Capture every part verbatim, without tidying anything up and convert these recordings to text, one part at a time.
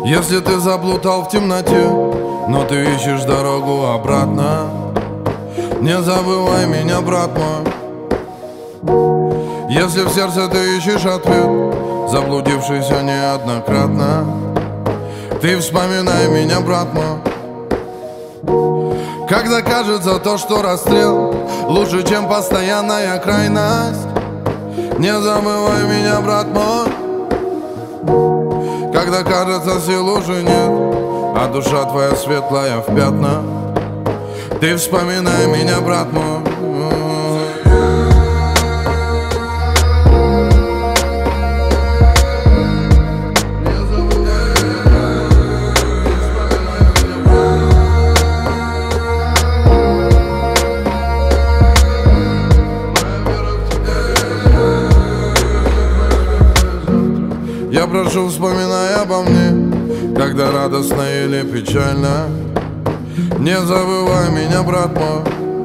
Если ты заплутал в темноте, но ты ищешь дорогу обратно, не забывай меня, брат мой. Если в сердце ты ищешь ответ, заблудившийся неоднократно, ты вспоминай меня, брат мой. Когда кажется то, что расстрел лучше, чем постоянная крайность, не забывай меня, брат мой. Когда кажется сил уже нет, а душа твоя светлая в пятна, ты вспоминай меня, брат мой. Я прошу, вспоминай обо мне, когда радостно или печально, не забывай меня, брат мой.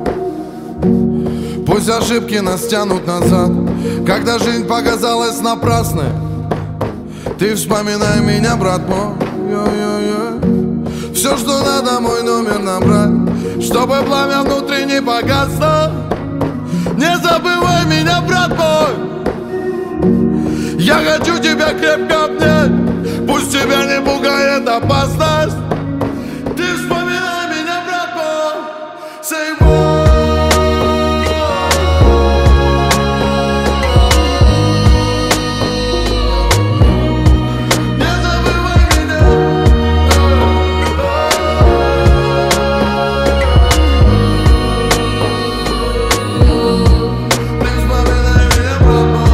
Пусть ошибки нас тянут назад, когда жизнь показалась напрасной, ты вспоминай меня, брат мой. Все, что надо, мой номер набрать, чтобы пламя внутри не погасло. Не забывай меня, брат мой. Я хочу тебя крепко обнять, пусть тебя не пугает опасность. Ты вспоминай меня, брат мой. Say what? Не забывай меня. Ты вспоминай меня, брат мой.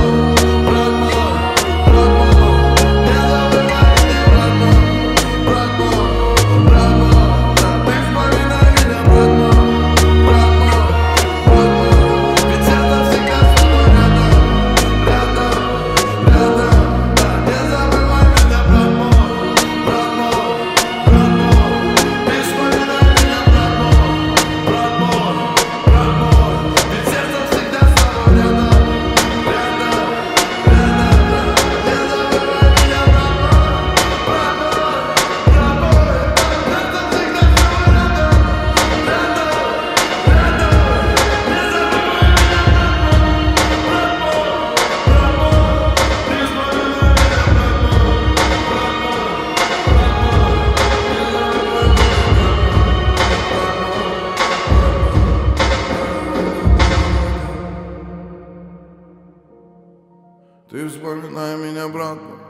Ты вспоминай меня, брат мой.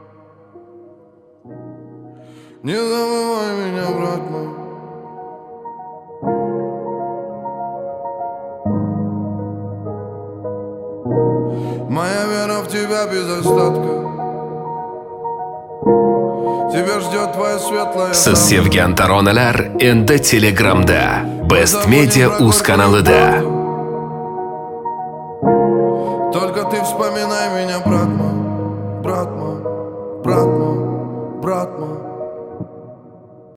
Не забывай меня, брат мой. Моя вера в тебя без остатка. Тебя ждет твоя светлая. Сыз Sevgan taronalar endi Telegramda Best Media uz kanalida. Только ты вспоминай меня, брат мой, брат мой, брат мой.